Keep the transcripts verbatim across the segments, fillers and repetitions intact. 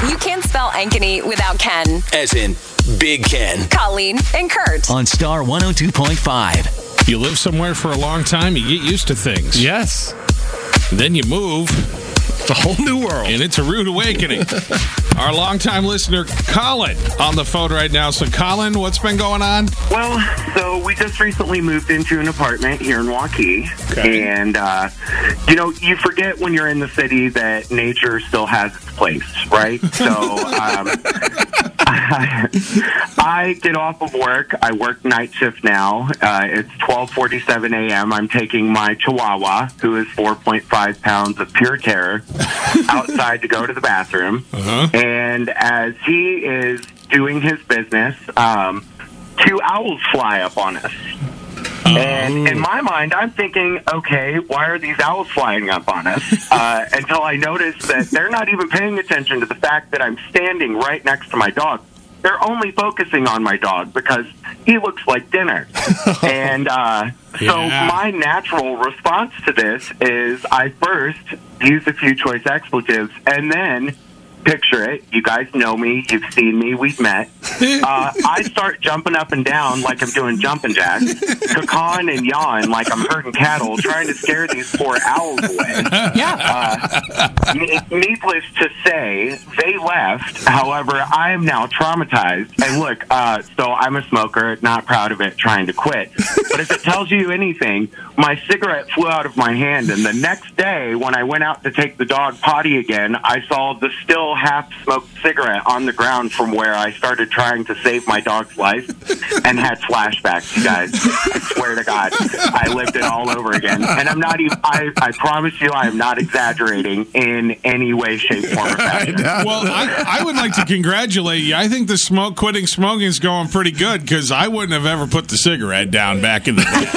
You can't spell Ankeny without Ken. As in Big Ken. Colleen and Kurt. On Star one oh two point five. You live somewhere for a long time, you get used to things. Yes. Then you move. It's a whole new world. And it's a rude awakening. Our longtime listener, Colin, on the phone right now. So, Colin, what's been going on? Well, so we just recently moved into an apartment here in Waukee. Okay. And, uh, you know, you forget when you're in the city that nature still has its place, right? So um, I, I get off of work. I work night shift now. Uh, it's twelve forty-seven a.m. I'm taking my Chihuahua, who is four point five pounds of pure terror, outside to go to the bathroom. Uh-huh. And as he is doing his business, um, two owls fly up on us. And in my mind, I'm thinking, okay, why are these owls flying up on us? Uh, until I notice that they're not even paying attention to the fact that I'm standing right next to my dog. They're only focusing on my dog because he looks like dinner. And uh, so Yeah. my natural response to this is I first use a few choice expletives and then picture it. You guys know me. You've seen me. We've met. Uh, I start jumping up and down like I'm doing jumping jacks, cacaw and yawn like I'm herding cattle, trying to scare these poor owls away. Yeah. Uh, ne- needless to say, they left. However, I am now traumatized. And look, uh, so I'm a smoker, not proud of it, trying to quit. But if it tells you anything, my cigarette flew out of my hand, and the next day when I went out to take the dog potty again, I saw the still half-smoked cigarette on the ground from where I started trying to save my dog's life and had flashbacks, you guys. I swear to God, I lived it all over again. And I'm not even, I, I promise you, I am not exaggerating in any way, shape, form, or fashion. Well, I, I would like to congratulate you. I think the smoke quitting smoking is going pretty good because I wouldn't have ever put the cigarette down back in the day.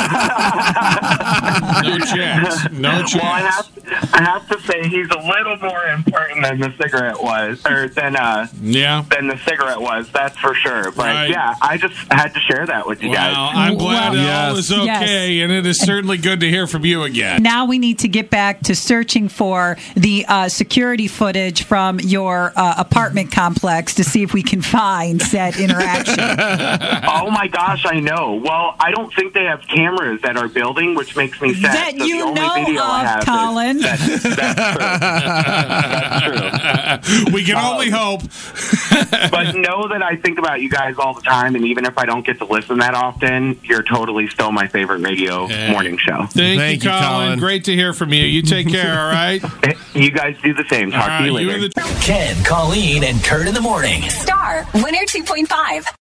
No chance. No chance. Well, I have, I have to say he's a little more important than the cigarette was, or than uh, Yeah. than the cigarette was. That's for sure. But Right. yeah, I just had to share that with you Well, guys. I'm glad Well, that all yes. is okay, and it is certainly good to hear from you again. Now we need to get back to searching for the uh, security footage from your uh, apartment complex to see if we can find said interaction. Oh my gosh, I know. Well, I don't think they have cameras at our building, which makes me sad. That So you the only know video I of, have is- Colin. That's, that's true. That's true. We can only hope. But know that I think about you guys all the time, and even if I don't get to listen that often, you're totally still my favorite radio Hey. morning show. Thank, Thank you, you, Colin. Colin. Great to hear from you. You take care, all right? You guys do the same. Talk All to you right, later. and the- Ken, Colleen, and Kurt in the morning. Star one oh two point five.